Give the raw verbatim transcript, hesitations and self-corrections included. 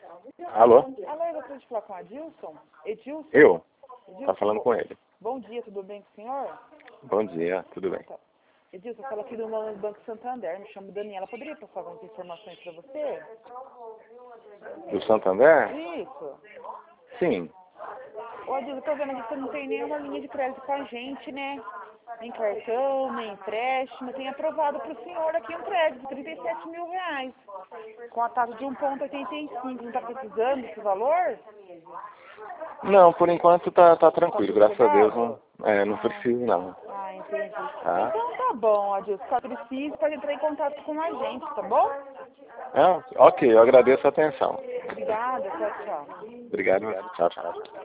Alô? Alô, eu gostaria de falar com a Adilson. Edilson? Eu? Edilson? Tá falando com ele. Bom dia, tudo bem com o senhor? Bom dia, tudo bem. Tá. Edilson, eu falo aqui do Banco Santander, me chamo Daniela. Poderia passar algumas informações para você? Do Santander? Isso. Sim. Ô, Adilson, eu tô vendo que você não tem nenhuma linha de crédito com a gente, né? Nem cartão, nem empréstimo. Tem aprovado para o senhor aqui um crédito de trinta e sete mil reais. Com a taxa de um vírgula oitenta e cinco. Não está precisando desse valor? Não, por enquanto tá, tá tranquilo, Tá graças a Deus sossegado? não, é, não Ah, preciso não. ah, entendi. Tá? Então tá bom, Adilson. Se precisa, pode entrar em contato com a gente, tá bom? Ah, ok, eu agradeço a atenção. Obrigada, tchau, tchau. Obrigado, tchau, tchau.